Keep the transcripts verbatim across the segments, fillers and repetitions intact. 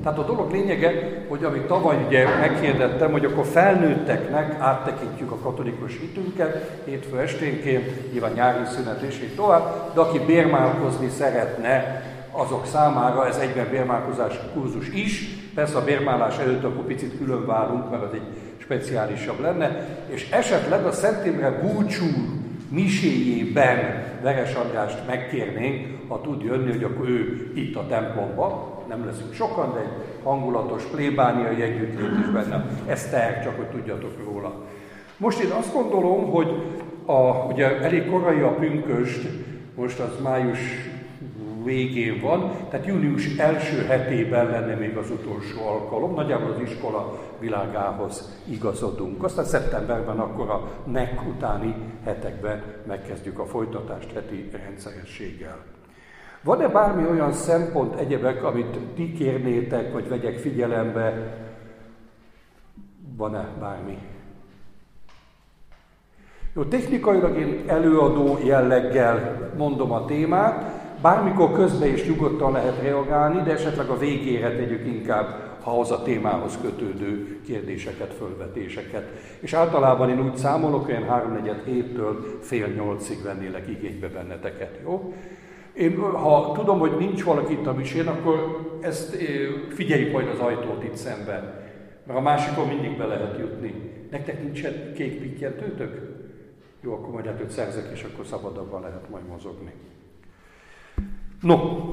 Tehát a dolog lényege, hogy amit tavaly ugye meghirdettem, hogy akkor felnőtteknek áttekintjük a katolikus hitünket, hétfő esténként, nyilván nyári szünet és így tovább, de aki bérmálkozni szeretne, azok számára ez egyben bérmálkozási kurzus is. Persze a bérmálás előtt akkor picit külön válunk, mert az egy speciálisabb lenne, és esetleg a Szent Imre búcsú miséjében Veres Andrást megkérnénk, ha tud jönni, hogy akkor ő itt a templomban, nem leszünk sokan, de egy hangulatos plébániai együttlét is benne. Ez teher, csak hogy tudjatok róla. Most én azt gondolom, hogy a, ugye elég korai a pünkösd, most az május végén van, tehát június első hetében lenne még az utolsó alkalom, nagyjából az iskola világához igazodunk. Aztán szeptemberben akkor a nek utáni hetekben megkezdjük a folytatást heti rendszerességgel. Van-e bármi olyan szempont, egyebek, amit ti kérnétek, vagy vegyek figyelembe? Van-e bármi? Jó, technikailag én előadó jelleggel mondom a témát, bármikor közben is nyugodtan lehet reagálni, de esetleg a végére tegyük inkább, ha az a témához kötődő kérdéseket, fölvetéseket. És általában én úgy számolok, olyan háromnegyed héttől fél nyolcig vennélek igénybe benneteket, jó? Én, ha tudom, hogy nincs valaki itt a misén, akkor ezt figyeljük majd az ajtót itt szemben. Mert a másikon mindig be lehet jutni. Nektek nincsen kék pittyentőtök? Jó, akkor majd hát őt szerzek, és akkor szabadabban lehet majd mozogni. No,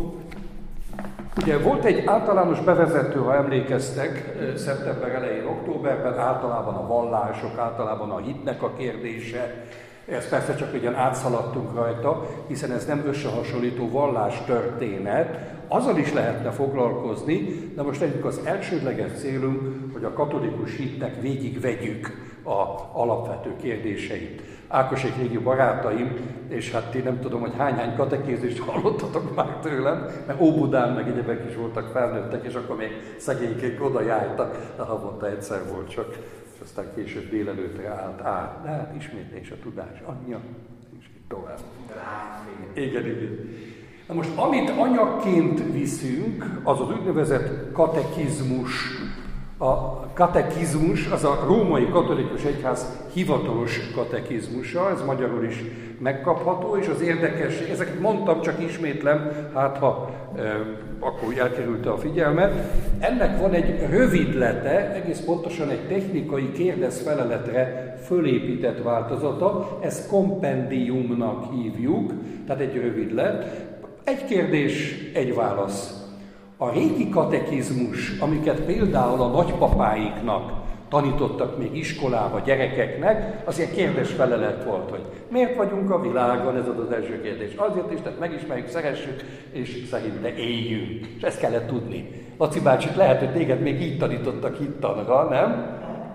ugye volt egy általános bevezető, ha emlékeztek, szeptember elején, októberben, általában a vallások, általában a hitnek a kérdése. Ez persze csak ugyan átszaladtunk rajta, hiszen ez nem összehasonlító vallástörténet, azzal is lehetne foglalkozni, de most egyik az elsődleges célunk, hogy a katolikus hitnek végigvegyük az alapvető kérdéseit. Ákosék régi barátaim, és hát én nem tudom, hogy hány-hány katekézist hallottatok már tőlem, mert Óbudán meg egyebek is voltak, felnőttek, és akkor még szegénykék oda jártak, de havonta egyszer volt csak, és aztán később délelőtre állt át. De hát ismétlés a tudás anyja, és így tovább. Igen, igen. Na most, amit anyagként viszünk, az az úgynevezett katekizmus. A katekizmus az a római katolikus egyház hivatalos katekizmusa, ez magyarul is megkapható, és az érdekes, ezeket mondtam, csak ismétlem, hát ha e, akkor elkerülte a figyelmet. Ennek van egy rövidlete, egész pontosan egy technikai kérdez-feleletre fölépített változata, ezt kompendiumnak hívjuk, tehát egy rövidlet. Egy kérdés, egy válasz. A régi katekizmus, amiket például a nagypapáiknak tanítottak még iskolába gyerekeknek, az ilyen kérdés-felelet volt, hogy miért vagyunk a világon, ez az első kérdés. Azért is, tehát megismerjük, szeressük, és szerinte éljünk. És ezt kellett tudni. Laci bácsit lehet, hogy téged még így tanítottak hittanra, nem?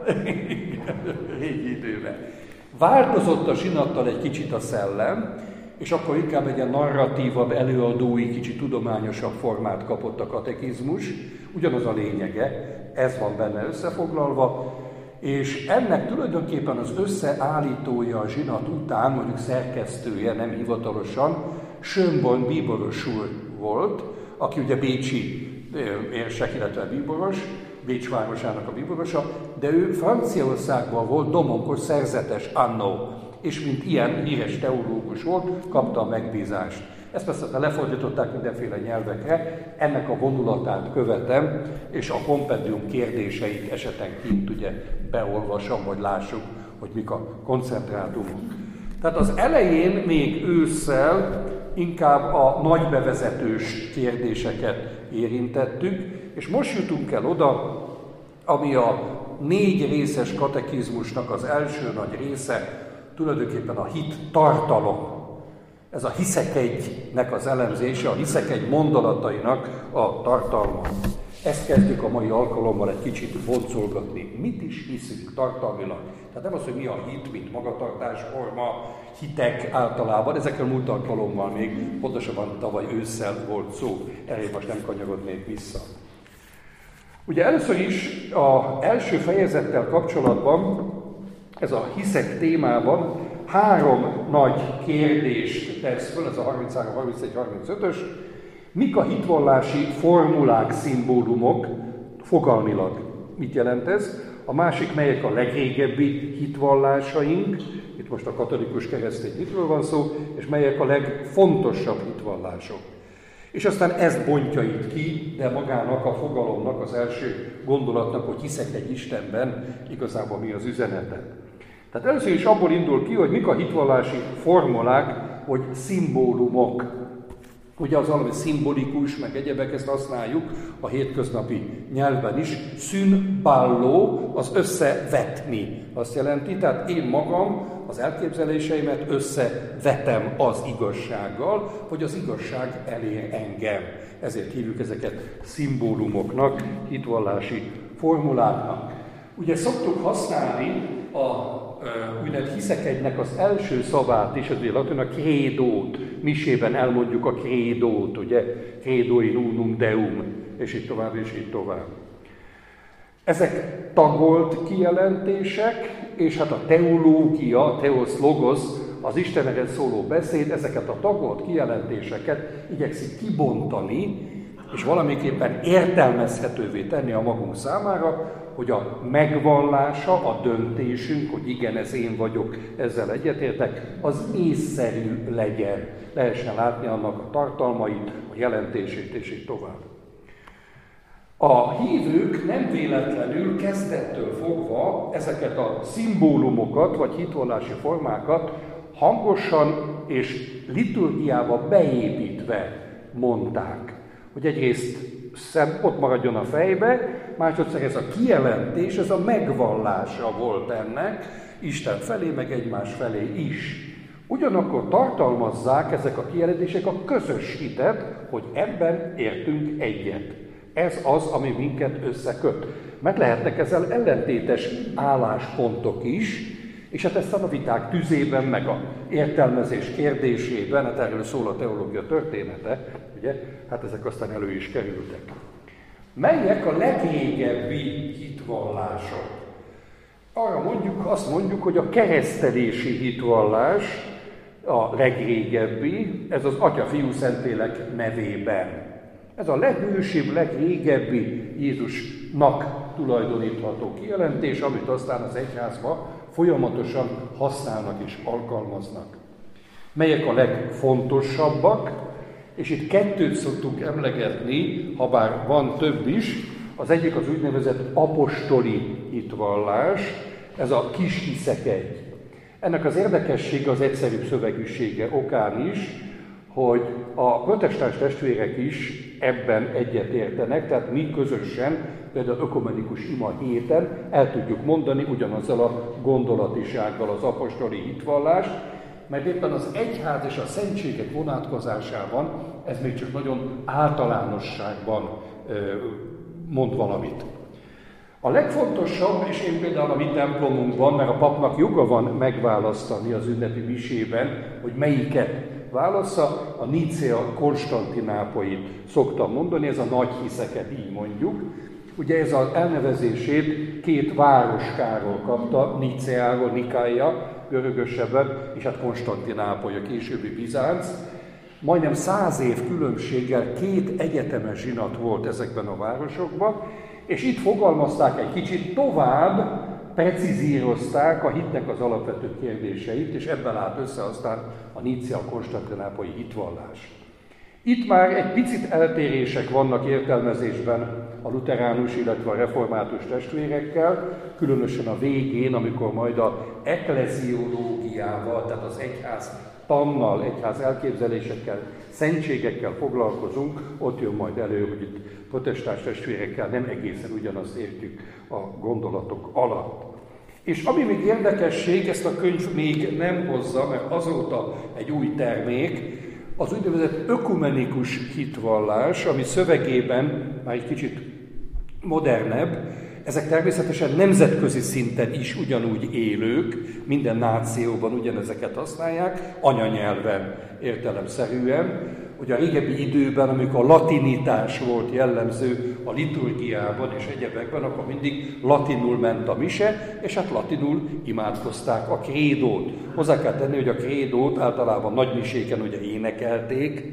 Régi időben. Változott a zsinattal egy kicsit a szellem, és akkor inkább egy ilyen narratívabb, előadói, kicsit tudományosabb formát kapott a katekizmus. Ugyanaz a lényege, ez van benne összefoglalva, és ennek tulajdonképpen az összeállítója a zsinat után, mondjuk szerkesztője, nem hivatalosan, Schönborn bíboros úr volt, aki ugye bécsi érsek, illetve bíboros, Bécs városának a bíborosa, de ő Franciaországban volt domonkos szerzetes annó, és mint ilyen híres teológus volt, kapta a megbízást. Ezt persze lefordították mindenféle nyelvekre, ennek a vonulatát követem, és a kompendium kérdéseit esetenként ugye beolvasom, hogy lássuk, hogy mik a koncentrátumok. Tehát az elején még ősszel inkább a nagy bevezetős kérdéseket érintettük, és most jutunk el oda, ami a négy részes katekizmusnak az első nagy része, tulajdonképpen a hit tartalom. Ez a hiszek egynek az elemzése, a hiszek egy mondalatainak a tartalma. Ezt kezdjük a mai alkalommal egy kicsit boncolgatni. Mit is hiszünk tartalmilag? Tehát nem az, hogy mi a hit, mint magatartásforma, hitek általában, ezekről múlt alkalommal még, pontosabban tavaly ősszel volt szó, erre most nem kanyarodnék vissza. Ugye először is az első fejezettel kapcsolatban, ez a hiszek témában három nagy kérdést tesz föl, ez a harminchárom, harmincegy, harmincötös, Mik a hitvallási formulák, szimbólumok, fogalmilag mit jelent ez? A másik, melyek a legrégebbi hitvallásaink, itt most a katolikus keresztény hitről van szó, és melyek a legfontosabb hitvallások. És aztán ez bontja itt ki, de magának a fogalomnak, az első gondolatnak, hogy hiszek egy Istenben, igazából mi az üzenete. Tehát először is abból indul ki, hogy mik a hitvallási formulák, vagy szimbólumok. Ugye az valami szimbolikus, meg egyebek, ezt használjuk a hétköznapi nyelvben is. Szünballó, az összevetni azt jelenti, tehát én magam az elképzeléseimet összevetem az igazsággal, hogy az igazság elér engem. Ezért hívjuk ezeket szimbólumoknak, hitvallási formuláknak. Ugye szoktuk használni a úgynevezett hiszek egynek az első szavát is, az ugye latin a krédót, misében elmondjuk a krédót, ugye, credo in unum deum, és így tovább, és így tovább. Ezek tagolt kijelentések, és hát a teológia, teos logos, az Istenre szóló beszéd, ezeket a tagolt kijelentéseket igyekszik kibontani, és valamiképpen értelmezhetővé tenni a magunk számára, hogy a megvallása, a döntésünk, hogy igen, ez én vagyok, ezzel egyetértek, az észszerű legyen. Lehessen látni annak a tartalmait, a jelentését, és így tovább. A hívők nem véletlenül kezdettől fogva ezeket a szimbólumokat, vagy hitvallási formákat hangosan és liturgiába beépítve mondták. Hogy egyrészt szem ott maradjon a fejbe, másodszor ez a kijelentés, ez a megvallása volt ennek, Isten felé, meg egymás felé is. Ugyanakkor tartalmazzák ezek a kijelentések a közös hitet, hogy ebben értünk egyet. Ez az, ami minket összeköt. Meg lehetnek ezzel ellentétes álláspontok is, és hát ezt a viták tüzében, meg a értelmezés kérdésében, hát erről szól a teológia története, ugye, hát ezek aztán elő is kerültek. Melyek a legrégebbi hitvallások? Arra mondjuk, azt mondjuk, hogy a keresztelési hitvallás a legrégebbi, ez az Atya, Fiú, Szentlélek nevében. Ez a legősibb, legrégebbi Jézusnak tulajdonítható kijelentés, amit aztán az egyházban folyamatosan használnak és alkalmaznak. Melyek a legfontosabbak, és itt kettőt szoktunk emlegetni, ha bár van több is, az egyik az úgynevezett apostoli hitvallás, ez a kis hiszek egy. Ennek az érdekessége az egyszerűbb szövegűsége okán is, hogy a protestáns testvérek is ebben egyetértenek, tehát mi közösen, például ökumenikus ima héten el tudjuk mondani ugyanazzal a gondolatisággal az apostoli hitvallást, mert éppen az egyház és a szentségek vonatkozásában ez még csak nagyon általánosságban mond valamit. A legfontosabb, és én például a mi templomunkban, mert a papnak joga van megválasztani az ünnepi misében, hogy melyiket válassza, a Nicea Konstantinápolyit szoktam mondani, ez a nagy hiszeket, így mondjuk. Ugye ez az elnevezését két városkáról kapta, Niceáról, Nikája, görögösebben, és hát Konstantinápoly, a későbbi Bizánc. Majdnem száz év különbséggel két egyetemes zsinat volt ezekben a városokban, és itt fogalmazták egy kicsit tovább, precizírozták a hitnek az alapvető kérdéseit, és ebben állt össze aztán a Nicea-konstantinálpolyi hitvallás. Itt már egy picit eltérések vannak értelmezésben a luteránus, illetve a református testvérekkel, különösen a végén, amikor majd a ekleziológiával, tehát az egyház tannal, egyház elképzelésekkel, szentségekkel foglalkozunk, ott jön majd elő, hogy itt protestáns testvérekkel nem egészen ugyanazt értjük a gondolatok alatt. És ami még érdekesség, ezt a könyv még nem hozza, mert azóta egy új termék, az úgynevezett ökumenikus hitvallás, ami szövegében már egy kicsit modernebb, ezek természetesen nemzetközi szinten is ugyanúgy élők, minden nációban ugyanezeket használják, anyanyelven értelemszerűen. Ugye a régebbi időben, amikor a latinitás volt jellemző a liturgiában és egyebekben, akkor mindig latinul ment a mise, és hát latinul imádkozták a krédót. Hozzá kell tenni, hogy a krédót általában nagy miséken ugye énekelték,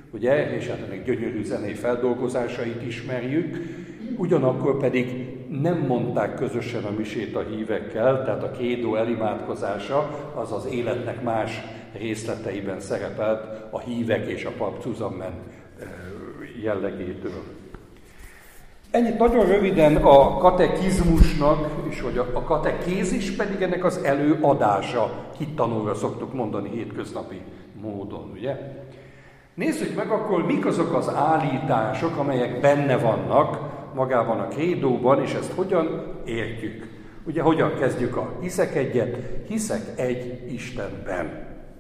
ugye, és hát ennek gyönyörű zenei feldolgozásait ismerjük, ugyanakkor pedig nem mondták közösen a misét a hívekkel, tehát a kédó elimádkozása az az életnek más részleteiben szerepelt a hívek és a pap Zuzanmen jellegétől. Ennyit nagyon röviden a katekizmusnak, és hogy a katekézis pedig ennek az előadása, hittanóra szoktuk mondani hétköznapi módon, ugye? Nézzük meg akkor, mik azok az állítások, amelyek benne vannak magában a krédóban, és ezt hogyan értjük. Ugye hogyan kezdjük a hiszek egyet? Hiszek egy Istenben.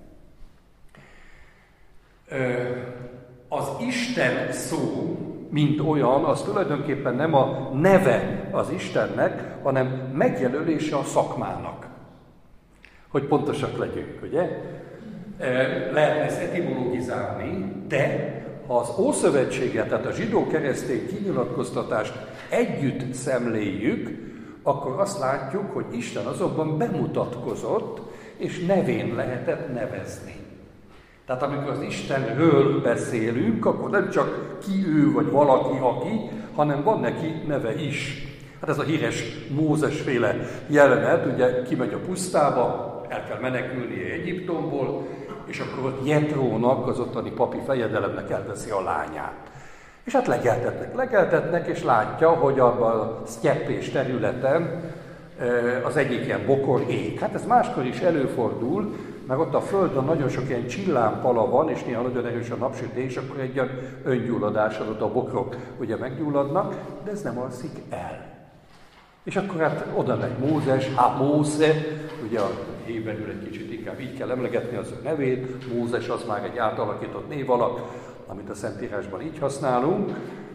Az Isten szó, mint olyan, az tulajdonképpen nem a neve az Istennek, hanem megjelölése a szakmának. Hogy pontosak legyünk, ugye? Lehetne ezt etimologizálni, de ha az Ószövetséget, tehát a zsidó-keresztény kinyilatkoztatást együtt szemléljük, akkor azt látjuk, hogy Isten azonban bemutatkozott, és nevén lehetett nevezni. Tehát amikor az Istenről beszélünk, akkor nem csak ki ő, vagy valaki, aki, hanem van neki neve is. Hát ez a híres Mózesféle jelenet, ugye kimegy a pusztába, el kell menekülnie Egyiptomból, és akkor ott Jetrónak, az ottani papi fejedelemnek elveszi a lányát. És hát legeltetnek, legeltetnek, és látja, hogy abban a sztyeppés területen az egyik ilyen bokor ég. Hát ez máskor is előfordul, mert ott a földön nagyon sok ilyen csillámpala van, és néha nagyon erős a napsütés, akkor egy olyan öngyulladás adott, a bokrok ugye meggyulladnak, de ez nem alszik el. És akkor hát oda megy Mózes, hát Móze, ugye a héberül egy kicsit inkább így kell emlegetni az ő nevét, Mózes az már egy átalakított név alak, amit a Szentírásban így használunk,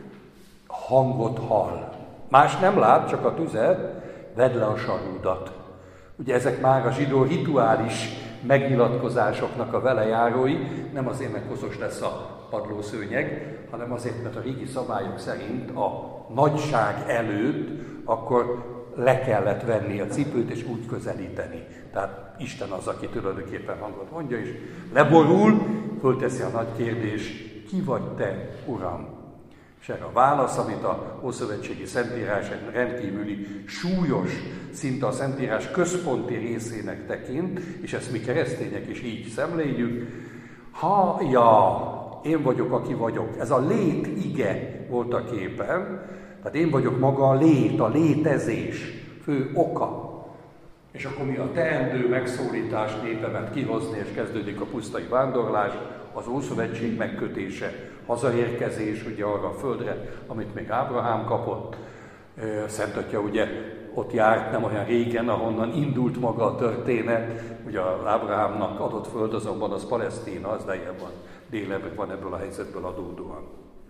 hangot hall. Más nem lát, csak a tüzet, vedd le a sarúdat. Ugye ezek már a zsidó rituális megnyilatkozásoknak a velejárói, nem azért, mert koszos lesz a padlószőnyeg, hanem azért, mert a régi szabályok szerint a nagyság előtt akkor le kellett venni a cipőt és úgy közelíteni. Tehát Isten az, aki tulajdonképpen hangot mondja, és leborul, fölteszi a nagy kérdés, ki vagy te, Uram? És erre a válasz, amit a Ószövetségi Szentírás egy rendkívüli súlyos, szinte a Szentírás központi részének tekint, és ezt mi keresztények is így szemléljük, ha, ja, én vagyok, aki vagyok. Ez a lét ige volt a képen, tehát én vagyok maga a lét, a létezés fő oka. És akkor mi a teendő megszólítás népemet kihozni, és kezdődik a pusztai vándorlás, az Ószövetség megkötése, hazaérkezés ugye arra a földre, amit még Ábrahám kapott. Szent Atya ugye ott járt nem olyan régen, ahonnan indult maga a történet. Ugye Ábrahámnak adott föld azonban az Palesztina, az lejjebb van, délebb van ebből a helyzetből adódóan.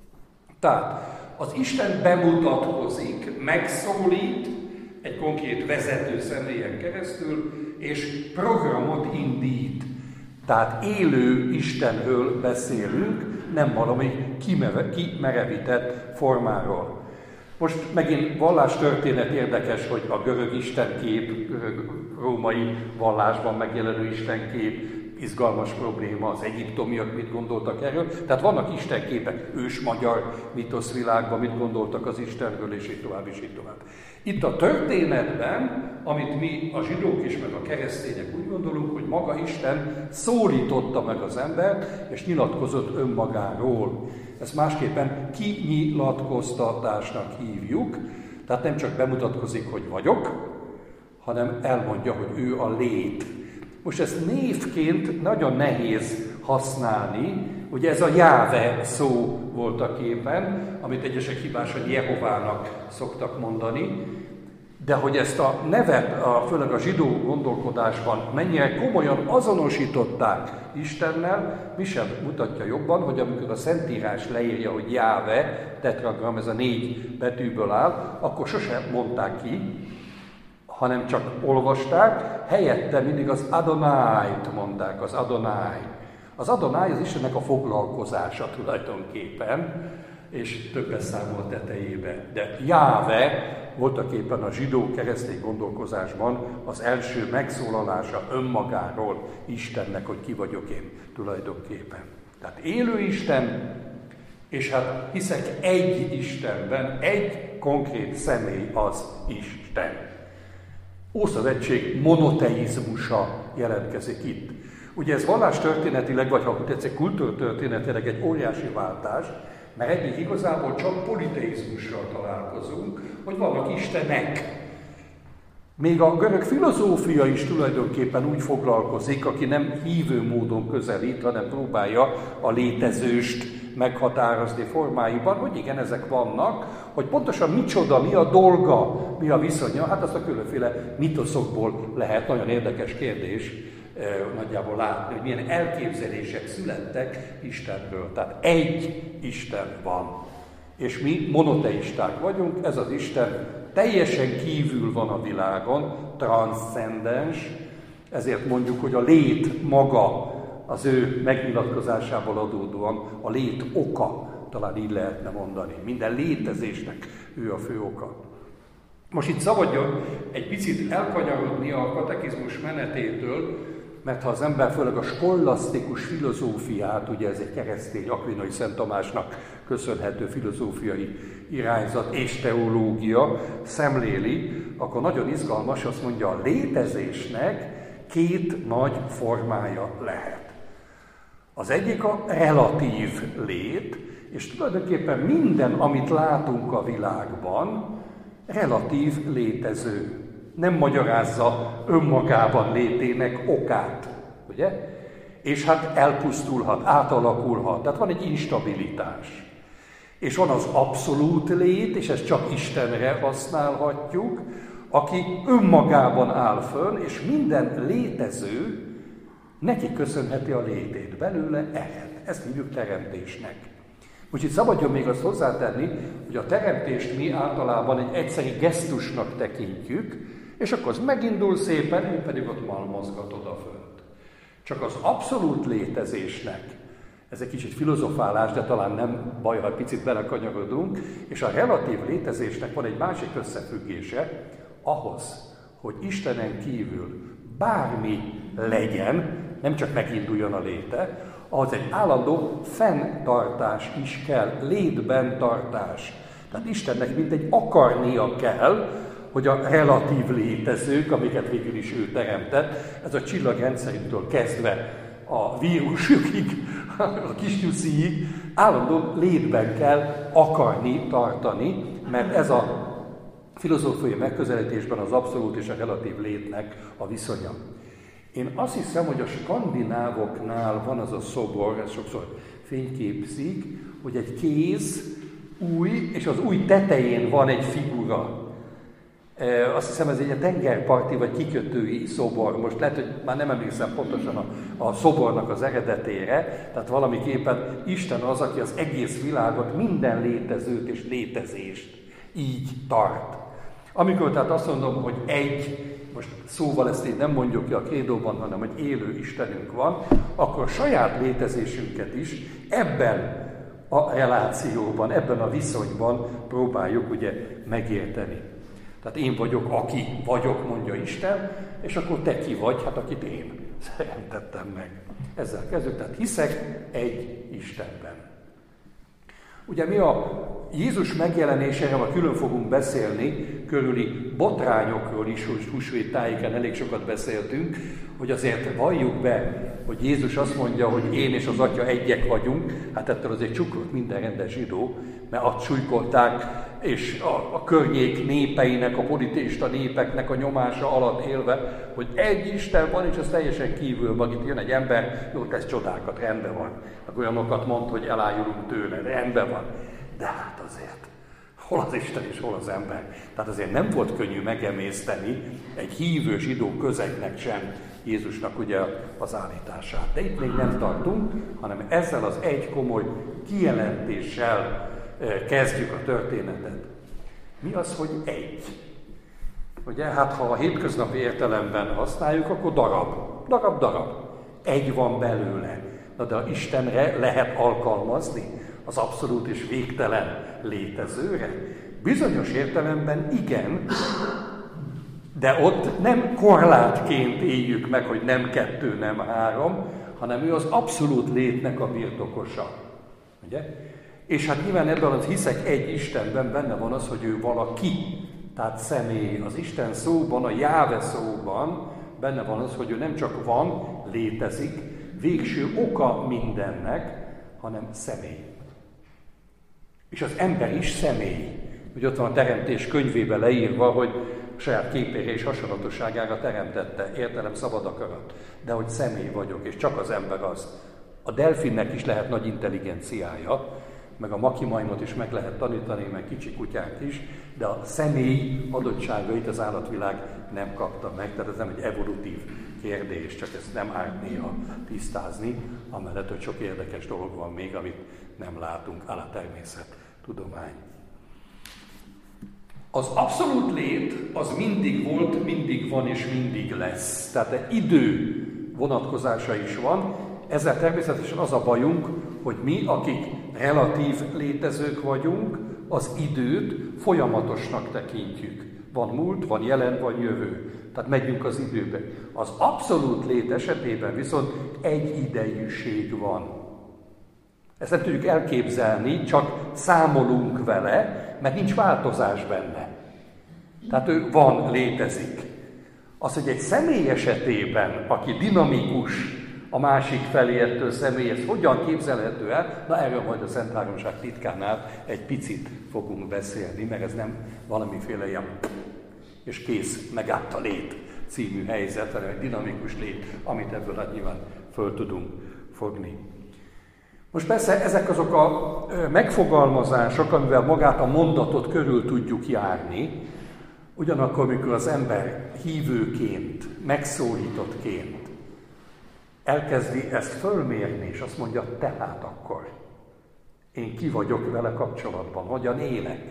Tehát az Isten bemutatkozik, megszólít egy konkrét vezető személyen keresztül, és programot indít. Tehát élő Istenről beszélünk, nem valami kimerevített formáról. Most megint vallástörténet érdekes, hogy a görög istenkép, görög római vallásban megjelenő istenkép, izgalmas probléma, az egyiptomiak mit gondoltak erről. Tehát vannak istenképek, ős-magyar mitoszvilágban mit gondoltak az Istenről, és így tovább, és így tovább. Itt a történetben, amit mi a zsidók is, meg a keresztények úgy gondolunk, hogy maga Isten szólította meg az embert, és nyilatkozott önmagáról. Ezt másképpen kinyilatkoztatásnak hívjuk, tehát nem csak bemutatkozik, hogy vagyok, hanem elmondja, hogy ő a lét. Most ezt névként nagyon nehéz használni, ugye ez a Jáve szó volt a képen, amit egyesek hibásan Jehovának szoktak mondani, de hogy ezt a nevet, a, főleg a zsidó gondolkodásban mennyire komolyan azonosították Istennel, mi sem mutatja jobban, hogy amikor a Szentírás leírja, hogy Jáve, tetragram, ez a négy betűből áll, akkor sosem mondták ki, hanem csak olvasták, helyette mindig az Adonai-t mondták, az Adonai. Az Adonai az Istennek a foglalkozása tulajdonképpen, és többes számol tetejébe. De Jáve voltaképpen a zsidó keresztény gondolkozásban az első megszólalása önmagáról Istennek, hogy ki vagyok én tulajdonképpen. Tehát élő Isten, és hát hiszek egy Istenben, egy konkrét személy az Isten. Ószövetség monoteizmusa jelentkezik itt. Ugye ez vallástörténetileg, vagy ha tetszik, kultúrtörténetileg egy óriási váltás, mert eddig igazából csak politeizmussal találkozunk, hogy vannak istenek. Még a görög filozófia is tulajdonképpen úgy foglalkozik, aki nem hívő módon közelít, hanem próbálja a létezőst meghatározni formáiban, hogy igen, ezek vannak, hogy pontosan micsoda, mi a dolga, mi a viszonya, hát azt a különféle mitoszokból lehet, nagyon érdekes kérdés, nagyjából látni, hogy milyen elképzelések születtek Istenről. Tehát egy Isten van. És mi monoteisták vagyunk, ez az Isten teljesen kívül van a világon, transzcendens, ezért mondjuk, hogy a lét maga az ő megnyilatkozásából adódóan a lét oka, talán így lehetne mondani. Minden létezésnek ő a fő oka. Most itt szabadjon egy picit elkanyarodni a katekizmus menetétől, mert ha az ember főleg a skollasztikus filozófiát, ugye ez egy keresztény Akvinai Szent Tamásnak köszönhető filozófiai irányzat és teológia szemléli, akkor nagyon izgalmas, azt mondja, a létezésnek két nagy formája lehet. Az egyik a relatív lét, és tulajdonképpen minden, amit látunk a világban, relatív létező. Nem magyarázza önmagában létének okát, ugye? És hát elpusztulhat, átalakulhat, tehát van egy instabilitás. És van az abszolút lét, és ezt csak Istenre használhatjuk, aki önmagában áll fönn, és minden létező neki köszönheti a létét, belőle ered. Ezt hívjuk teremtésnek. Úgyhogy szabadjon még azt hozzátenni, hogy a teremtést mi általában egy egyszeri gesztusnak tekintjük, és akkor az megindul szépen, ő pedig ott malmozgat odafönt. Csak az abszolút létezésnek, ez egy kicsit filozofálás, de talán nem baj, ha picit belekanyarodunk, és a relatív létezésnek van egy másik összefüggése, ahhoz, hogy Istenen kívül bármi legyen, nem csak meginduljon a léte, ahhoz egy állandó fenntartás is kell, létben tartás. Tehát Istennek mintegy akarnia kell, hogy a relatív létezők, amiket végül is ő teremtett, ez a csillagrendszerünktől kezdve a vírusukig, a kisnyusziig, állandó létben kell akarni, tartani, mert ez a filozófiai megközelítésben az abszolút és a relatív létnek a viszonya. Én azt hiszem, hogy a skandinávoknál van az a szobor, ez sokszor fényképzik, hogy egy kéz új, és az új tetején van egy figura. E, azt hiszem, ez egy tengerparti vagy kikötői szobor. Most lehet, hogy már nem emlékszem pontosan a, a szobornak az eredetére, tehát valamiképpen Isten az, aki az egész világot, minden létezőt és létezést így tart. Amikor tehát azt mondom, hogy egy, most szóval ezt így nem mondjuk ki a krédóban, hanem hogy élő Istenünk van, akkor saját létezésünket is ebben a relációban, ebben a viszonyban próbáljuk ugye megérteni. Tehát én vagyok, aki vagyok, mondja Isten, és akkor te ki vagy, hát akit én teremtettem meg. Ezzel kezdjük, tehát hiszek egy Istenben. Ugye mi a Jézus megjelenéséről külön fogunk beszélni, körüli botrányokról is, hogy húsvét tájéken elég sokat beszéltünk, hogy azért valljuk be, hogy Jézus azt mondja, hogy én és az Atya egyek vagyunk, hát ettől azért csuklott minden rendes zsidó, mert azt súlykolták, és a, a környék népeinek, a politéista népeknek a nyomása alatt élve, hogy egy Isten van, és az teljesen kívül van. Itt jön egy ember, jó, tesz csodákat, rendben van. Akkor olyanokat mond, hogy elájulunk tőle, rendben van. De hát azért, hol az Isten és hol az ember? Tehát azért nem volt könnyű megemészteni egy hívő zsidó közegnek sem Jézusnak ugye az állítását. De itt még nem tartunk, hanem ezzel az egy komoly kijelentéssel kezdjük a történetet. Mi az, hogy egy? Ugye, hát ha a hétköznapi értelemben használjuk, akkor darab. Darab, darab. Egy van belőle. Na de Istenre lehet alkalmazni? Az abszolút és végtelen létezőre? Bizonyos értelemben igen, de ott nem korlátként éljük meg, hogy nem kettő, nem három, hanem ő az abszolút létnek a birtokosa. Ugye? És hát nyilván ebben az hiszek egy Istenben benne van az, hogy ő valaki, tehát személy. Az Isten szóban, a Jáve szóban benne van az, hogy ő nem csak van, létezik, végső oka mindennek, hanem személy. És az ember is személy. Ugye ott van a Teremtés könyvében leírva, hogy saját képére és hasonlatosságára teremtette, értelem, szabad akarat, de hogy személy vagyok, és csak az ember az. A delfinnek is lehet nagy intelligenciája, meg a makimajmot is meg lehet tanítani, meg kicsi kutyák is, de a személy adottságait az állatvilág nem kapta meg, tehát ez nem egy evolutív kérdés, csak ezt nem árt néha tisztázni, amellett, hogy sok érdekes dolog van még, amit nem látunk, áll a természettudomány. Az abszolút lét az mindig volt, mindig van és mindig lesz. Tehát egy idő vonatkozása is van. Ezzel természetesen az a bajunk, hogy mi, akik relatív létezők vagyunk, az időt folyamatosnak tekintjük. Van múlt, van jelen, van jövő. Tehát megyünk az időbe. Az abszolút lét esetében viszont egy idejűség van. Ezt nem tudjuk elképzelni, csak számolunk vele, mert nincs változás benne. Tehát ő van, létezik. Az, hogy egy személy esetében, aki dinamikus, a másik felé ettől személy, ez hogyan képzelhető el? Na erről majd a Szent Háromság titkánál egy picit fogunk beszélni, mert ez nem valamiféle ilyen és kész, megállt a lét című helyzet, hanem egy dinamikus lét, amit ebből hát nyilván föl tudunk fogni. Most persze ezek azok a megfogalmazások, amivel magát a mondatot körül tudjuk járni, ugyanakkor, amikor az ember hívőként, megszólítottként elkezdi ezt fölmérni, és azt mondja, tehát akkor én ki vagyok vele kapcsolatban, hogyan élek?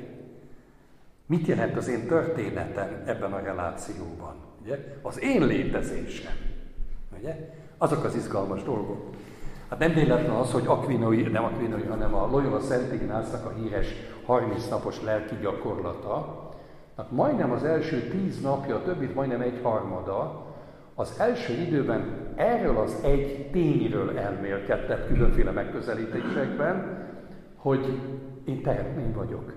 Mit jelent az én történetem ebben a relációban? Ugye? Az én létezésem. Ugye? Azok az izgalmas dolgok. Hát nem véletlen az, hogy Aquinoi, nem Aquinoi, hanem a Loyola Szent Ignácnak a híres harminc napos lelki gyakorlata, hát majdnem az első tíz napja, a többit majdnem egy harmada, az első időben erről az egy tényről elmélkedett különféle megközelítésekben, hogy én teremtmény vagyok.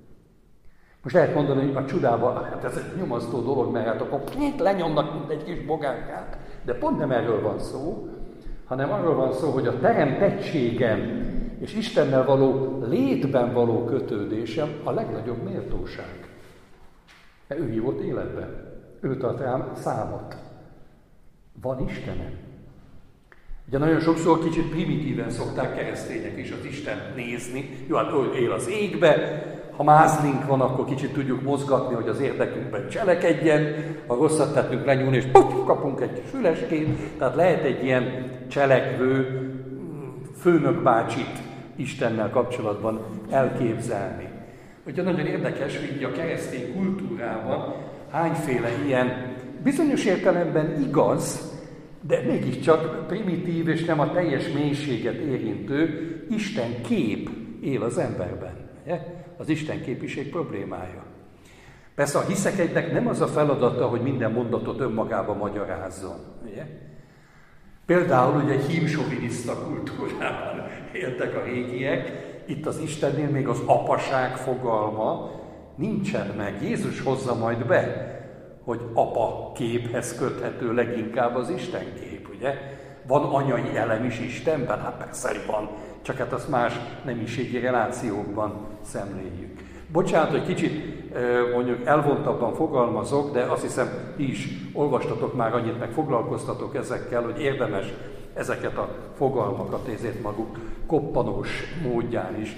Most lehet mondani, hogy a csodában, hát ez egy nyomasztó dolog, mert hát akkor lenyomnak, mint egy kis bogánkát. De pont nem erről van szó, hanem arról van szó, hogy a teremtettségem és Istennel való létben való kötődésem a legnagyobb méltóság. Mert ő hívott életbe. Ő tart rám számot. Van Istenem. Ugye nagyon sokszor kicsit primitíven szokták keresztények is az Istent nézni. Jó, hát ő él az égbe, ha mázlink van, akkor kicsit tudjuk mozgatni, hogy az érdekünkben cselekedjen, ha rosszat tettünk lenyúlni, és puff, kapunk egy füleskét. Tehát lehet egy ilyen cselekvő főnök bácsit Istennel kapcsolatban elképzelni. Ugye nagyon érdekes, hogy a keresztény kultúrában hányféle ilyen bizonyos értelemben igaz, de mégiscsak primitív és nem a teljes mélységet érintő Isten kép él az emberben. Ugye? Az Isten képiség problémája. Persze a hiszekednek nem az a feladata, hogy minden mondatot önmagába magyarázzon. Ugye? Például ugye egy hímsoviniszta kultúrában éltek a régiek, itt az Istennél még az apaság fogalma nincsen meg. Jézus hozza majd be, hogy apa képhez köthető leginkább az Isten kép, ugye? Van anyai elem is Istenben? Hát persze, van, csak hát azt más nemiségi relációkban szemléljük. Bocsánat, hogy kicsit mondjuk elvontabban fogalmazok, de azt hiszem, ti is olvastatok már annyit, meg foglalkoztatok ezekkel, hogy érdemes ezeket a fogalmakat ezért maguk koppanós módján is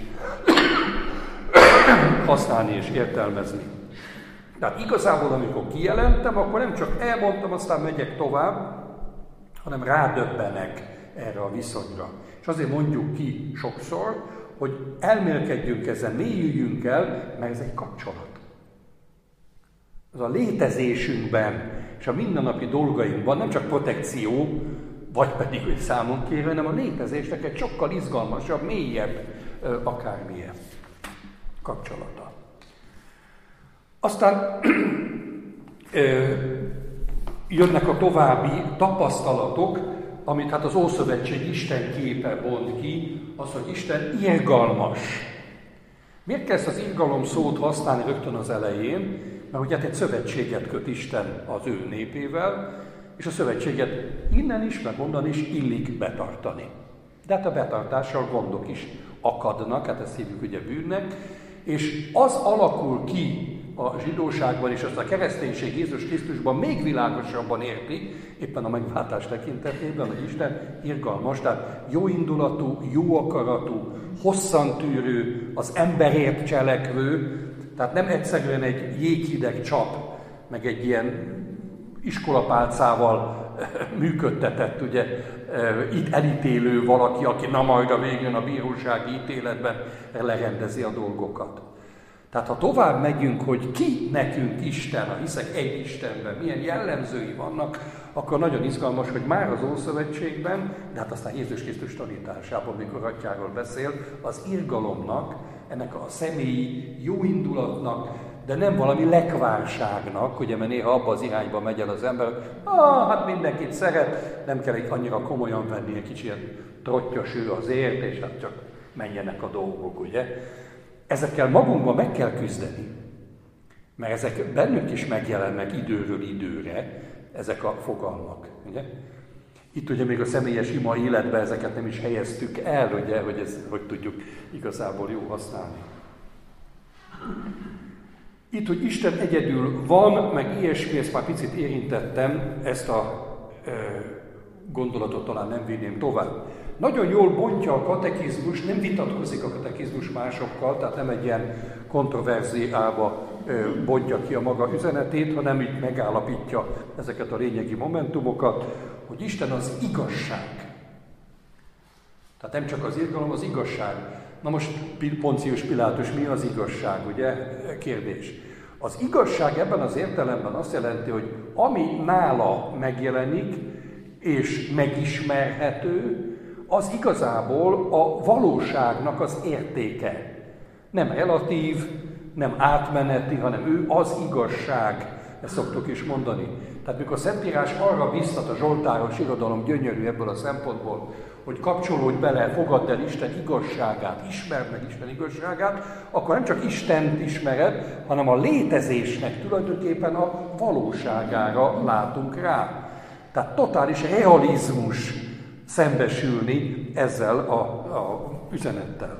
hasznalni és értelmezni. Tehát igazából, amikor kijelentem, akkor nem csak elmondtam, aztán megyek tovább, hanem rádöbbenek erre a viszonyra. És azért mondjuk ki sokszor, hogy elmélkedjünk ezen, mélyüljünk el, mert ez egy kapcsolat. Ez a létezésünkben és a mindennapi dolgainkban nem csak protekció, vagy pedig, hogy számon kérő, hanem a létezésnek egy sokkal izgalmasabb, mélyebb, akármilyen kapcsolata. Aztán ö, jönnek a további tapasztalatok, amit hát az Ószövetség Isten képe bont ki, az, hogy Isten irgalmas. Miért kell ezt az irgalom szót használni rögtön az elején? Mert ugye hát egy szövetséget köt Isten az ő népével, és a szövetséget innen is, meg onnan is illik betartani. De hát a betartással gondok is akadnak, hát ezt hívjuk ugye bűnnek, és az alakul ki a zsidóságban, és azt a kereszténység Jézus Krisztusban még világosabban érti, éppen a megváltás tekintetében, hogy Isten irgalmas, tehát jóindulatú, jó akaratú, hosszantűrő, az emberért cselekvő, tehát nem egyszerűen egy jéghideg csap, meg egy ilyen iskolapálcával működtetett, ugye, itt elítélő valaki, aki na majd a végén a bírósági ítéletben lerendezi a dolgokat. Tehát ha tovább megyünk, hogy ki nekünk Isten, ha hiszek egy Istenben, milyen jellemzői vannak, akkor nagyon izgalmas, hogy már az Ószövetségben, de hát aztán Jézus Krisztus tanításában, mikor atyáról beszél, az irgalomnak, ennek a személyi jóindulatnak, de nem valami lekvárságnak, ugye, mert néha abba az irányba megy el az ember, ah, hát mindenkit szeret, nem kell egy annyira komolyan venni, egy kicsit trottyos ő azért, és hát csak menjenek a dolgok, ugye. Ezekkel magunkban meg kell küzdeni, mert ezek bennünk is megjelennek időről időre, ezek a fogalmak, ugye. Itt ugye még a személyes ima életben ezeket nem is helyeztük el, ugye, hogy ez, hogy tudjuk igazából jó használni. Itt, hogy Isten egyedül van, meg ilyesmi, ezt már picit érintettem, ezt a e, gondolatot talán nem vinném tovább. Nagyon jól bontja a katekizmus, nem vitatkozik a katekizmus másokkal, tehát nem egy ilyen kontroverziába e, bontja ki a maga üzenetét, hanem így megállapítja ezeket a lényegi momentumokat, hogy Isten az igazság. Tehát nem csak az irgalom, az igazság. Na most Poncius Pilátus, mi az igazság, ugye? Kérdés. Az igazság ebben az értelemben azt jelenti, hogy ami nála megjelenik és megismerhető, az igazából a valóságnak az értéke. Nem relatív, nem átmeneti, hanem ő az igazság. Ezt szoktuk is mondani. Tehát mikor a Szentírás arra biztat, a zsoltáros irodalom gyönyörű ebből a szempontból, hogy kapcsolódj bele, fogadd el Isten igazságát, ismerd meg Isten igazságát, akkor nem csak Istent ismered, hanem a létezésnek tulajdonképpen a valóságára látunk rá. Tehát totális realizmus szembesülni ezzel a, a üzenettel.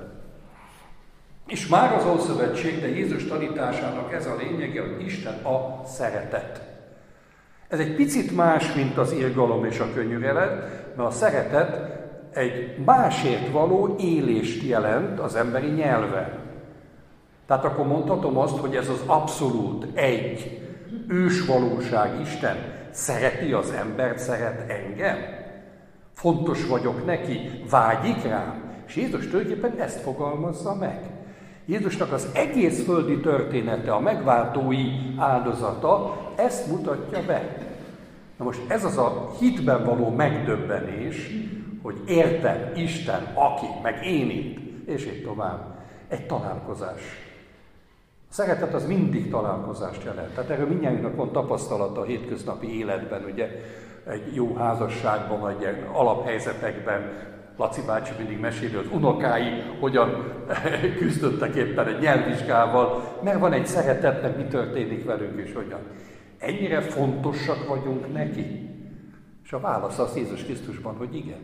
És már az Ószövetség, de Jézus tanításának ez a lényege, hogy Isten a szeretet. Ez egy picit más, mint az irgalom és a könyörület, mert a szeretet egy másért való élést jelent az emberi nyelven. Tehát akkor mondhatom azt, hogy ez az abszolút egy ősvalóság Isten szereti az embert, szeret engem. Fontos vagyok neki, vágyik rám. És Jézus tulajdonképpen ezt fogalmazza meg. Jézusnak az egész földi története, a megváltói áldozata ezt mutatja be. Na most ez az a hitben való megdöbbenés, hogy értem Isten, aki, meg én itt, és így tovább. Egy találkozás. A szeretet az mindig találkozást jelent. Tehát erről mindjárt van tapasztalata a hétköznapi életben, ugye, egy jó házasságban, vagy egy alaphelyzetekben. Laci bácsi mindig meséli, az unokái hogyan küzdöttek éppen egy nyelvvizsgával, mert van egy szeretetnek, mi történik velünk és hogyan. Ennyire fontosak vagyunk neki? És a válasz az Jézus Krisztusban, hogy igen.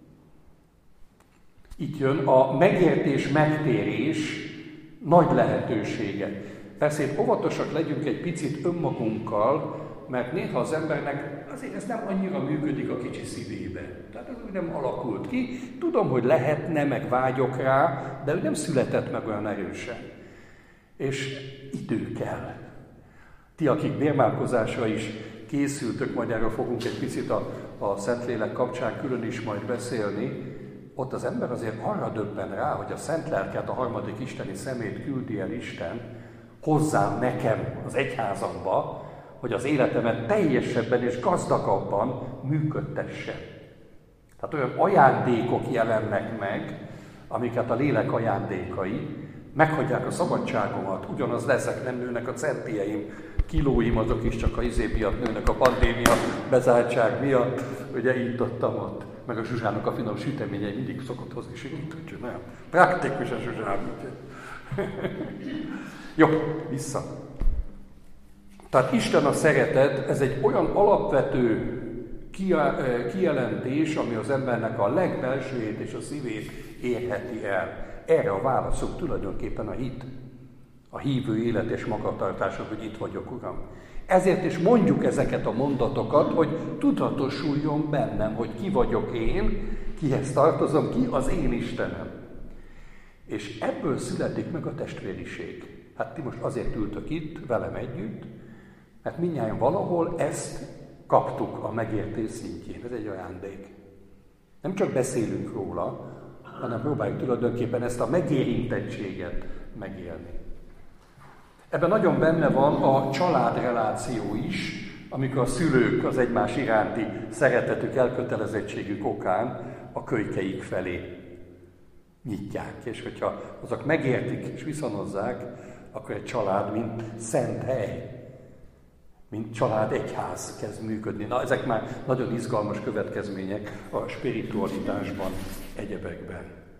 Itt jön a megértés, megtérés nagy lehetősége. Persze itt óvatosak legyünk egy picit önmagunkkal, mert néha az embernek azért ez nem annyira működik a kicsi szívébe. Tehát ez úgy nem alakult ki. Tudom, hogy lehetne, meg vágyok rá, de ő nem született meg olyan erősen. És idő kell. Ti, akik bérmálkozásra is készültök, majd erről fogunk egy picit a, a Szentlélek kapcsán külön is majd beszélni, ott az ember azért arra döbben rá, hogy a Szent Lelket, a harmadik isteni szemét küldi el Isten hozzám, nekem, az egyházamba, hogy az életemet teljesebben és gazdagabban működtesse. Tehát olyan ajándékok jelennek meg, amiket a lélek ajándékai, meghagyják a szabadságomat, ugyanaz leszek, nem nőnek a centieim, kilóim azok is csak a izé miatt nőnek, a pandémia bezártság miatt, ugye itt ott, ott. meg a Zsuzsának a finom süteményei mindig szokott hozni segít, úgyhogy nagyon praktikus a Zsuzsám. Jó, vissza. Tehát Isten a szeretet, ez egy olyan alapvető kijelentés, ami az embernek a legbelsőjét és a szívét érheti el. Erre a válaszok tulajdonképpen a hit, a hívő élet és magatartása, hogy itt vagyok, Uram. Ezért is mondjuk ezeket a mondatokat, hogy tudatosuljon bennem, hogy ki vagyok én, kihez tartozom, ki az én Istenem. És ebből születik meg a testvériség. Hát ti most azért ültök itt, velem együtt, mert mindnyájan valahol ezt kaptuk a megértés szintjén. Ez egy ajándék. Nem csak beszélünk róla, hanem próbáljuk tulajdonképpen ezt a megérintettséget megélni. Ebben nagyon benne van a családreláció is, amikor a szülők az egymás iránti szeretetük, elkötelezettségük okán a kölykeik felé nyitják. És hogyha azok megértik és viszonozzák, akkor egy család, mint szent hely, mint család egyház kezd működni. Na, ezek már nagyon izgalmas következmények a spiritualitásban, egyebekben.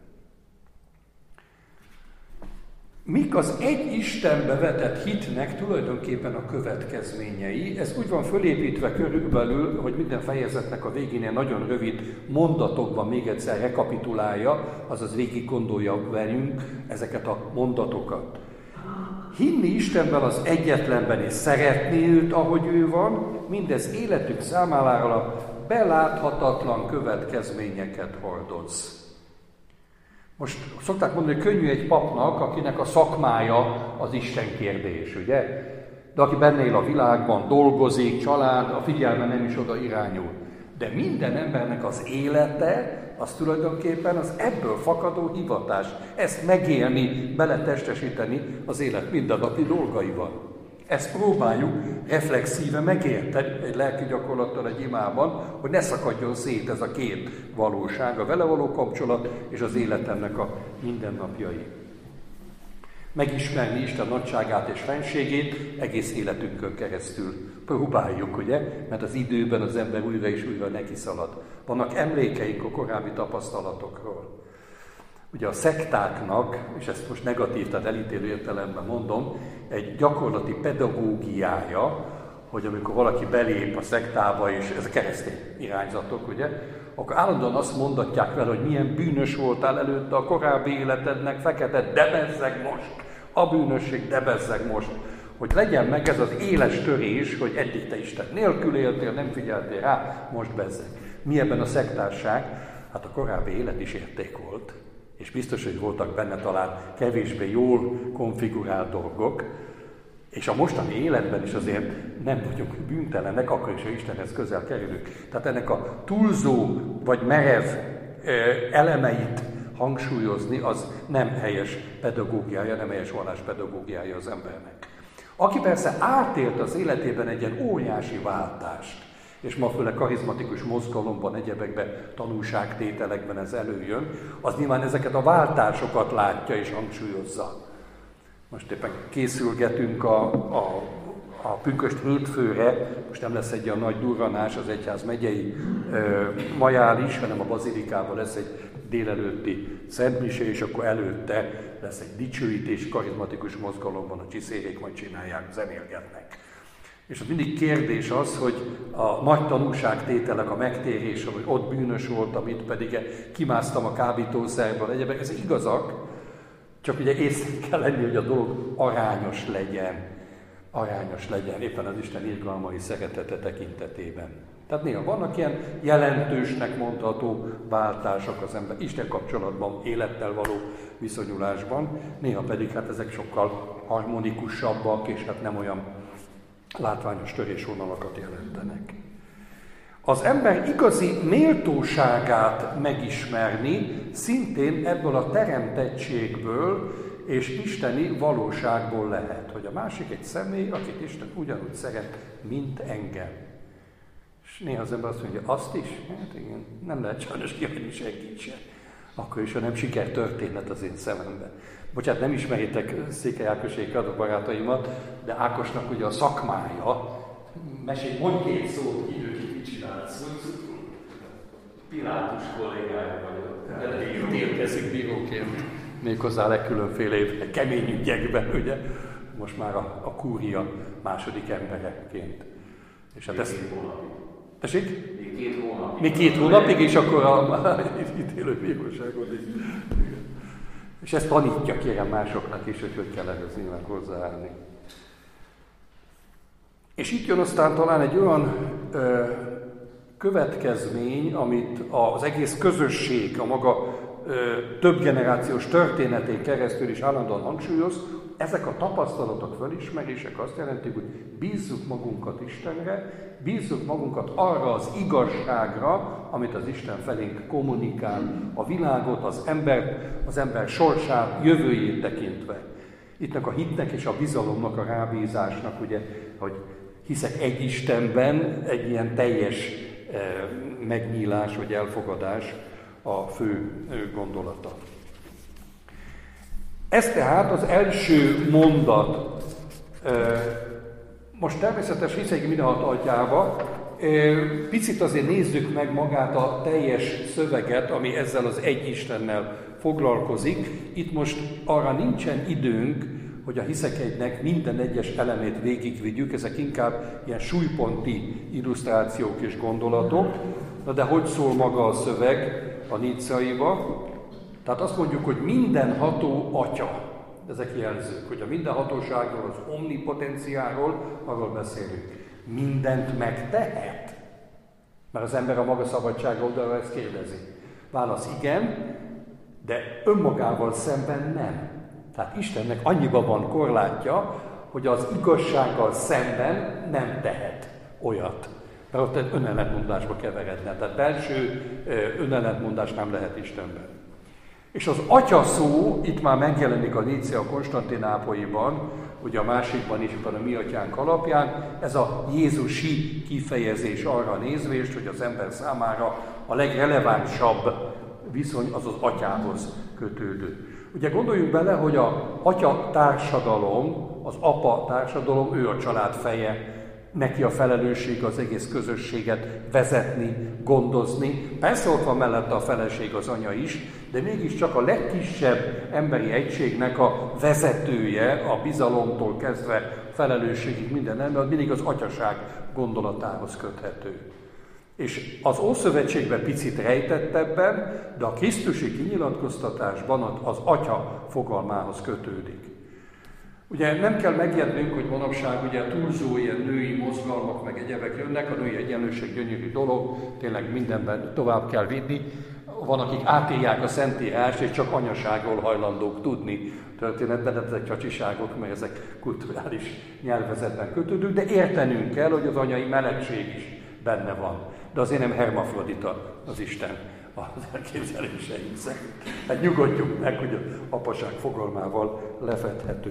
Mik az egy Istenbe vetett hitnek tulajdonképpen a következményei? Ez úgy van fölépítve körülbelül, hogy minden fejezetnek a végénél nagyon rövid mondatokban még egyszer rekapitulálja, azaz végig gondolja velünk ezeket a mondatokat. Hinni Istenben az egyetlenben és szeretni őt, ahogy ő van, mindez életük számára beláthatatlan következményeket hordoz. Most szokták mondani, hogy könnyű egy papnak, akinek a szakmája az Isten kérdés, ugye? De aki benne él a világban, dolgozik, család, a figyelme nem is oda irányul. De minden embernek az élete, az tulajdonképpen az ebből fakadó hivatás. Ezt megélni, beletestesíteni az élet mindennapi dolgaival. Ezt próbáljuk reflexíve megérteni egy lelki gyakorlattal, egy imában, hogy ne szakadjon szét ez a két valóság, a vele való kapcsolat és az életemnek a mindennapjai. Megismerni Isten nagyságát és fenségét egész életünkön keresztül. Próbáljuk, ugye? Mert az időben az ember újra és újra neki szalad. Vannak emlékeink a korábbi tapasztalatokról. Ugye a szektáknak, és ezt most negatív, tehát elítélő értelemben mondom, egy gyakorlati pedagógiája, hogy amikor valaki belép a szektába, és ez a keresztény irányzatok, ugye, akkor állandóan azt mondatják vele, hogy milyen bűnös voltál előtte a korábbi életednek, fekete, de bezzeg most, a bűnösség, de bezzeg most. Hogy legyen meg ez az éles törés, hogy eddig te Isten nélkül éltél, nem figyeltél rá, most bezzeg. Mi ebben a szektárság? Hát a korábbi élet is érték volt. És biztos, hogy voltak benne talán kevésbé jól konfigurált dolgok, és a mostani életben is azért nem vagyunk bűntelenek, akkor is, ha Istenhez közel kerülünk. Tehát ennek a túlzó vagy merev elemeit hangsúlyozni, az nem helyes pedagógiája, nem helyes vallás pedagógiája az embernek. Aki persze átélt az életében egy ilyen óriási váltást, és ma főleg karizmatikus mozgalomban, egyebekben, tanúságtételekben ez előjön, az nyilván ezeket a váltásokat látja és hangsúlyozza. Most éppen készülgetünk a, a, a pünkösd hétfőre, most nem lesz egy olyan nagy durranás az egyház megyei ö, majális, hanem a bazilikában lesz egy délelőtti szentmisé, és akkor előtte lesz egy dicsőítés karizmatikus mozgalomban, a csiszérék majd csinálják, zenélgetnek. És az mindig kérdés az, hogy a nagy tanúságtételek, a megtérése, hogy ott bűnös voltam, itt pedig kimásztam a kábítószerből, egyébként ez igazak, csak ugye észre kell lenni, hogy a dolog arányos legyen. Arányos legyen, éppen az Isten irgalmai szeretete tekintetében. Tehát néha vannak ilyen jelentősnek mondható váltások az ember Isten kapcsolatban, élettel való viszonyulásban, néha pedig hát ezek sokkal harmonikusabbak, és hát nem olyan látványos törésvonalakat jelentenek. Az ember igazi méltóságát megismerni szintén ebből a teremtettségből és isteni valóságból lehet, hogy a másik egy személy, akit Isten ugyanúgy szeret, mint engem. És néha az ember azt mondja, azt is? Hát igen, nem lehet sajnos kiadni senkit sem. Akkor is, ha nem sikertörténet az én szememben. Bocsánat, nem ismeritek Székely Ákosék adó barátaimat, de Ákosnak ugye a szakmája, mesélj, mondj két szót, időt, mit csinálsz. Pilátus kollégája vagyok. Ítélkezik bíróként, méghozzá a legkülönfélébb kemény ügyekben, ugye? Most már a, a kúria második embereként. És hát ezt... Tessék? Még két hónapig. Még két hónapig, és akkor a ítélő bíróságot is. És ezt tanítja, kérem másoknak is, hogy hogy kell ehhez nyilván hozzáállni. És itt jön aztán talán egy olyan ö, következmény, amit az egész közösség a maga ö, több generációs történetén keresztül is állandóan hangsúlyoz. Ezek a tapasztalatok, felismerések azt jelentik, hogy bízzuk magunkat Istenre, bízzuk magunkat arra az igazságra, amit az Isten felénk kommunikál, a világot, az ember, az ember sorsát, jövőjét tekintve. Ittnek a hitnek és a bizalomnak, a rábízásnak, ugye, hogy hiszek egy Istenben, egy ilyen teljes eh, megnyílás vagy elfogadás a fő gondolata. Ez tehát az első mondat. Most természetes hiszek mindenhat atyába, picit azért nézzük meg magát a teljes szöveget, ami ezzel az egy Istennel foglalkozik. Itt most arra nincsen időnk, hogy a hiszek egynek minden egyes elemét végigvigyük, ezek inkább ilyen súlyponti illusztrációk és gondolatok. Na de hogy szól maga a szöveg a Nicaiba? Tehát azt mondjuk, hogy mindenható Atya, ezek jelzők, hogy a mindenhatóságról, az omnipotenciáról, arról beszélünk. Mindent megtehet? Mert az ember a maga szabadsága oldalra ezt kérdezi. Válasz igen, de önmagával szemben nem. Tehát Istennek annyiban van korlátja, hogy az igazsággal szemben nem tehet olyat. Mert ott egy önellentmondásba keveredne. Tehát belső önellentmondás nem lehet Istenben. És az atya szó itt már megjelenik a Nicea Konstantinápolyban, ugye a másikban is, a mi atyánk alapján, ez a jézusi kifejezés arra nézvést, hogy az ember számára a legrelevánsabb viszony az az atyához kötődő. Ugye gondoljunk bele, hogy az atya társadalom, az apa társadalom, ő a család feje, neki a felelősség az egész közösséget vezetni, gondozni. Persze ott van mellette a feleség, az anya is, de mégiscsak a legkisebb emberi egységnek a vezetője, a bizalomtól kezdve felelősségig minden ember, az mindig az atyaság gondolatához köthető. És az Ószövetségben picit rejtettebben, de a krisztusi kinyilatkoztatásban az atya fogalmához kötődik. Ugye nem kell megijednünk, hogy manapság ugye túlzó ilyen női mozgalmak, meg egyebek jönnek, a női egyenlőség gyönyörű dolog, tényleg mindenben tovább kell vinni. Van, akik átírják a Szentírást, és csak anyaságról hajlandók tudni történetben, de ezek csacsiságok, mert ezek kulturális nyelvezetben kötődők, de értenünk kell, hogy az anyai melegség is benne van. De azért nem hermafrodita az Isten az elképzeléseink szerint. Hát nyugodjunk meg, hogy az apaság fogalmával lefedhető.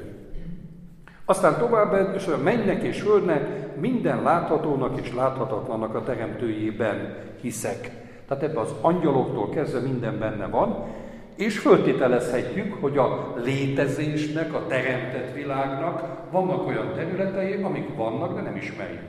Aztán tovább, és a mennynek és földnek, minden láthatónak és láthatatlannak a teremtőjében hiszek. Tehát ebben az angyaloktól kezdve minden benne van, és föltételezhetjük, hogy a létezésnek, a teremtett világnak vannak olyan területei, amik vannak, de nem ismerjük.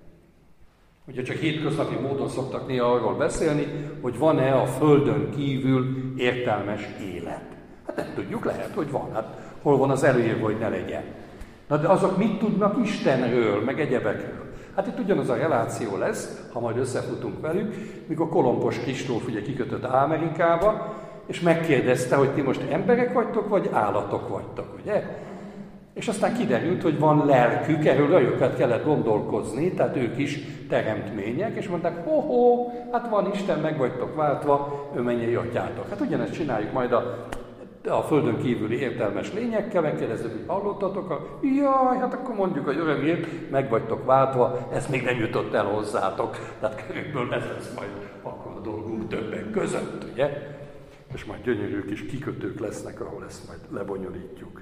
Ugye csak hétköznapi módon szoktak néha arról beszélni, hogy van-e a Földön kívül értelmes élet. Hát nem tudjuk, lehet, hogy van. Hát hol van az előírva, hogy ne legyen. Na de azok mit tudnak Istenről, meg egyebekről? Hát itt ugyanaz a reláció lesz, ha majd összefutunk velük, mikor Kolompos Kristóf ugye kikötött Amerikába, és megkérdezte, hogy ti most emberek vagytok, vagy állatok vagytok, ugye? És aztán kiderült, hogy van lelkük, erről rajokat kellett gondolkozni, tehát ők is teremtmények, és mondták, ho-ho, hát van Isten, meg vagytok váltva, ő mennyei atyátok. Hát ugyanezt csináljuk majd a, a földön kívüli értelmes lényekkel, megkérdezzük, hogy hallottatok, a, jaj, hát akkor mondjuk, hogy örömért, meg vagytok váltva, ez még nem jutott el hozzátok, tehát körülbelül ez lesz majd akkor a dolgunk többek között, ugye? És majd gyönyörű kis kikötők lesznek, ahol ezt majd lebonyolítjuk.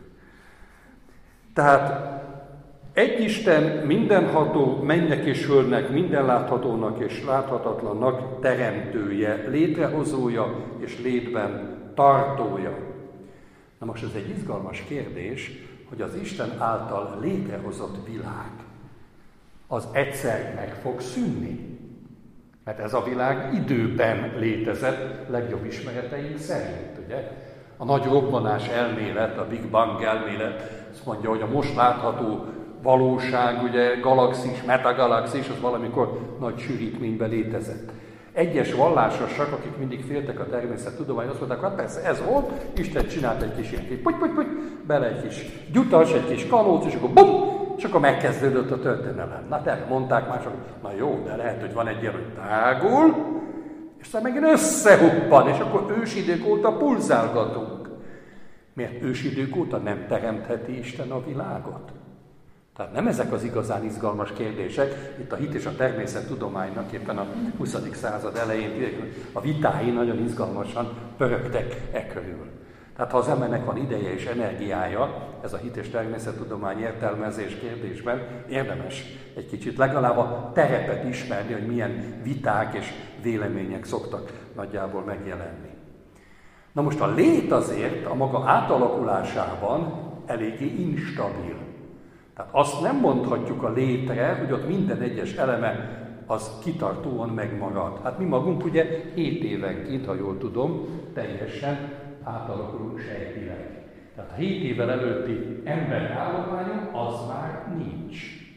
Tehát egy Isten mindenható, mennynek és földnek, minden láthatónak és láthatatlannak teremtője, létrehozója és létben tartója. Na most ez egy izgalmas kérdés, hogy az Isten által létrehozott világ az egyszer meg fog szűnni. Mert ez a világ időben létezett, legjobb ismereteink szerint, ugye? A nagy robbanás elmélet, a Big Bang elmélet azt mondja, hogy a most látható valóság, ugye galaxis, metagalaxis, az valamikor nagy sűrítményben létezett. Egyes vallásosak, akik mindig féltek a természettudomány, azt mondták, hát persze ez volt, Isten csinált egy kis ilyen kis puty, puty, puty, bele egy kis gyutas, egy kis kalóc, és akkor bum, és akkor megkezdődött a történelem. Na, erre mondták mások, na jó, de lehet, hogy van egy ilyen, hogy tágul, és aztán megint összehuppan, és akkor ősidők óta pulzálgatunk. Miért ősidők óta nem teremtheti Isten a világot? Tehát nem ezek az igazán izgalmas kérdések, itt a hit és a természettudománynak éppen a huszadik század elején a vitái nagyon izgalmasan pörögtek e körül. Tehát ha az embernek van ideje és energiája, ez a hit és természettudomány értelmezés kérdésben érdemes egy kicsit legalább a terepet ismerni, hogy milyen viták és vélemények szoktak nagyjából megjelenni. Na most a lét azért a maga átalakulásában eléggé instabil. Tehát azt nem mondhatjuk a létre, hogy ott minden egyes eleme az kitartóan megmarad. Hát mi magunk ugye hét évenként, ha jól tudom, teljesen átalakulunk sejtileg. Tehát a hét évvel előtti emberállományunk az már nincs.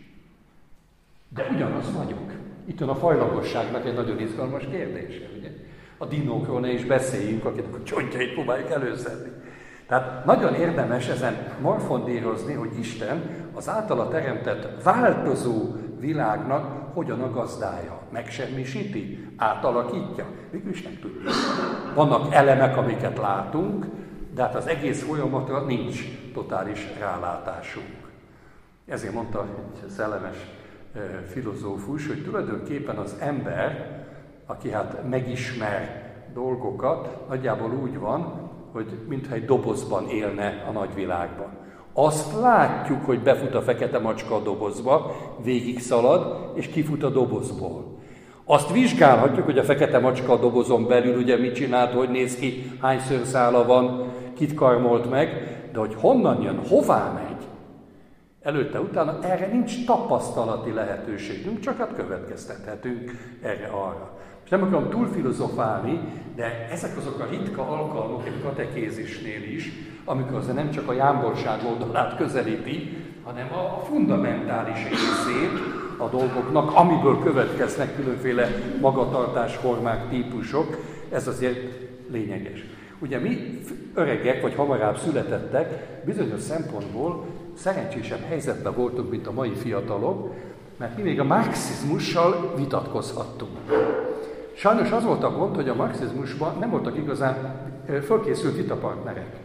De ugyanaz vagyunk. Itt van a fajlagosságnak egy nagyon izgalmas kérdése, ugye? A dinókról ne is beszéljünk, akik a csontjait próbáljuk előszedni. Tehát nagyon érdemes ezen morfondírozni, hogy Isten az általa teremtett változó világnak hogyan a gazdája. Megsemmisíti? Átalakítja? Végülis nem tudjuk. Vannak elemek, amiket látunk, de hát az egész folyamatra nincs totális rálátásunk. Ezért mondta egy szellemes filozófus, hogy tulajdonképpen az ember, aki hát megismer dolgokat, nagyjából úgy van, hogy mintha egy dobozban élne a nagyvilágban. Azt látjuk, hogy befut a fekete macska a dobozba, végig szalad, és kifut a dobozból. Azt vizsgálhatjuk, hogy a fekete macska a dobozon belül ugye mit csinált, hogy néz ki, hány szőrszála van, kit karmolt meg, de hogy honnan jön, hová megy, előtte, utána erre nincs tapasztalati lehetőségünk, csak hát következtethetünk erre-arra. És nem akarom túl filozofálni, de ezek azok a ritka alkalmak egy katekézisnél is, amikor az nem csak a jámborság oldalát közelíti, hanem a fundamentális részét a dolgoknak, amiből következnek különféle magatartásformák, típusok, ez azért lényeges. Ugye mi öregek, vagy hamarabb születettek, bizonyos szempontból szerencsésebb helyzetben voltunk, mint a mai fiatalok, mert mi még a marxizmussal vitatkozhattunk. Sajnos az volt a gond, hogy a marxizmusban nem voltak igazán fölkészült vitapartnerek.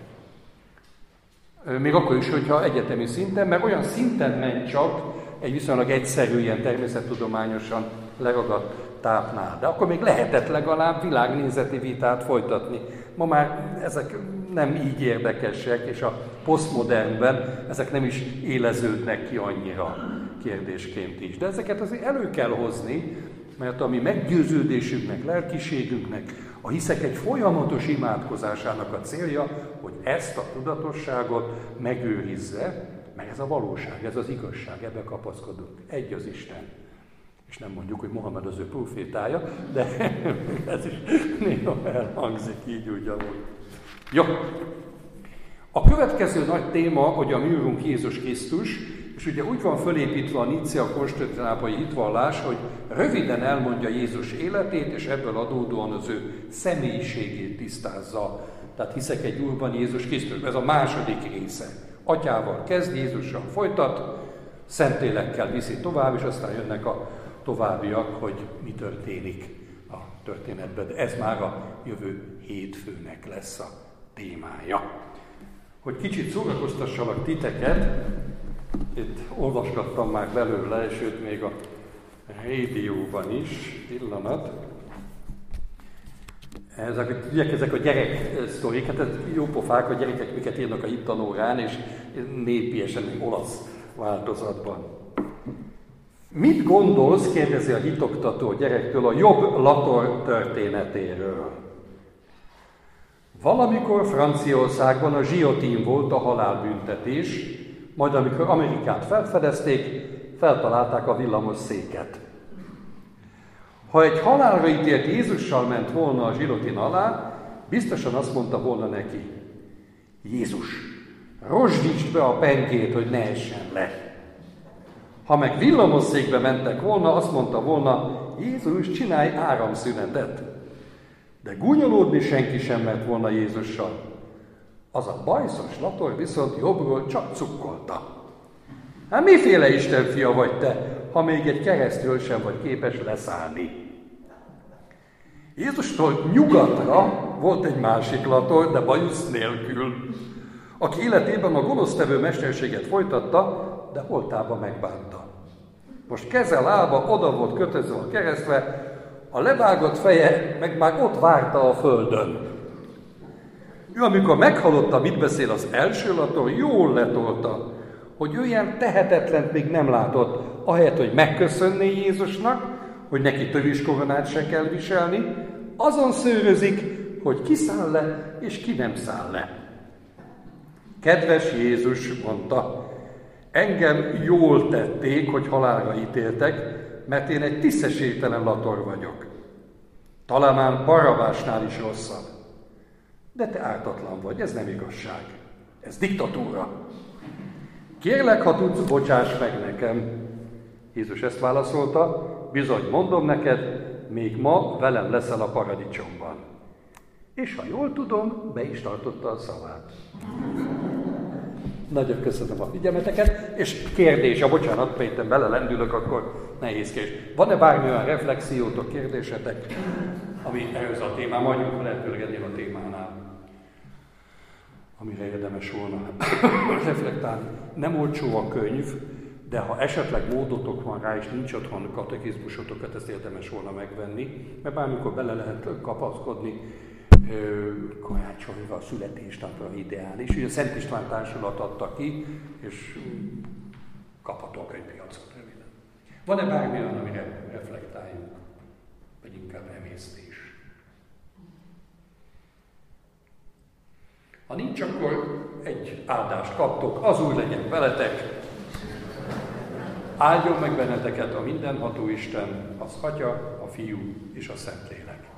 Még akkor is, hogyha egyetemi szinten, mert olyan szinten ment csak egy viszonylag egyszerű, ilyen természettudományosan leragadt tápnál. De akkor még lehetett legalább világnézeti vitát folytatni. Ma már ezek nem így érdekesek, és a posztmodernben ezek nem is éleződnek ki annyira kérdésként is. De ezeket azért elő kell hozni, mert a mi meggyőződésünknek, lelkiségünknek, a hiszek egy folyamatos imádkozásának a célja, hogy ezt a tudatosságot megőrizze, mert ez a valóság, ez az igazság, ebbe kapaszkodunk. Egy az Isten. És nem mondjuk, hogy Mohamed az ő profétája, de ez is néha elhangzik így úgy, amúgy. Jó. A következő nagy téma, hogy a mi Úrunk Jézus Krisztus, és ugye úgy van fölépítve a nicea-konstantinápolyi hitvallás, hogy röviden elmondja Jézus életét, és ebből adódóan az ő személyiségét tisztázza. Tehát hiszek egy Úrban, Jézus Krisztus. Ez a második része. Atyával kezd, Jézussal folytat, Szentlélekkel viszi tovább, és aztán jönnek a továbbiak, hogy mi történik a történetben. De ez már a jövő hétfőnek lesz a témája. Hogy kicsit szórakoztassalak titeket, itt olvasgattam már belőle, sőt még a rádióban is, pillanat. Ezek, ugye, ezek a gyerek sztorik, hát ez jó pofák, a gyerekek miket írnak a hittanórán, és népiesen olasz változatban. Mit gondolsz, kérdezi a hitoktató gyerektől a jobb Lator történetéről? Valamikor Franciaországban a zsiotin volt a halálbüntetés, majd amikor Amerikát felfedezték, feltalálták a villamos széket. Ha egy halálra ítélt Jézussal ment volna a zsilotin alá, biztosan azt mondta volna neki: Jézus, rozsdítsd be a pengét, hogy ne essen le. Ha meg villamosszékbe mentek volna, azt mondta volna: Jézus, csinálj áramszünetet. De gúnyolódni senki sem ment volna Jézussal. Az a bajszos lator viszont jobbról csak cukkolta. Hát miféle Isten fia vagy te, ha még egy keresztről sem vagy képes leszállni? Jézustól nyugatra volt egy másik lator, de bajusz nélkül, aki életében a gonosztevő mesterséget folytatta, de holtába megbánta. Most keze, lába oda volt kötözve a keresztre, a levágott feje meg már ott várta a földön. Ő, amikor meghallotta, mit beszél az első lator, jól letolta, hogy ő ilyen tehetetlent még nem látott, ahelyett, hogy megköszönné Jézusnak, hogy neki töviskoronát se kell viselni, azon szőrözik, hogy ki száll le, és ki nem száll le. Kedves Jézus, mondta, engem jól tették, hogy halálra ítéltek, mert én egy tisztességtelen lator vagyok. Talán Barabásnál is rosszabb. De te ártatlan vagy, ez nem igazság. Ez diktatúra. Kérlek, ha tudsz, bocsáss meg nekem. Jézus ezt válaszolta, bizony mondom neked, még ma velem leszel a paradicsomban. És ha jól tudom, be is tartotta a szavát. Nagyon köszönöm a figyelmeteket, és kérdés, a bocsánat, ha itt bele lendülök, akkor nehézkés. Van-e bármilyen reflexiótok, kérdésetek, ami ehhez a témám, mondjuk lehetőleg ennél a témánál, amire érdemes volna reflektálni. Nem olcsó a könyv, de ha esetleg módotok van rá, és nincs otthon katekizmusotokat, ezt érdemes volna megvenni, mert bármikor bele lehet kapaszkodni, karácsonyra, a születésnapra ideális. Ugye a Szent István Társulat adta ki, és kapható a könyvpiacon röviden. Van-e bármilyen, amire reflektáljunk, vagy inkább emésztés? Ha nincs, akkor egy áldást kaptok, az Úr legyen veletek, áldjon meg benneteket a mindenható Isten, az Atya, a Fiú és a Szentlélek.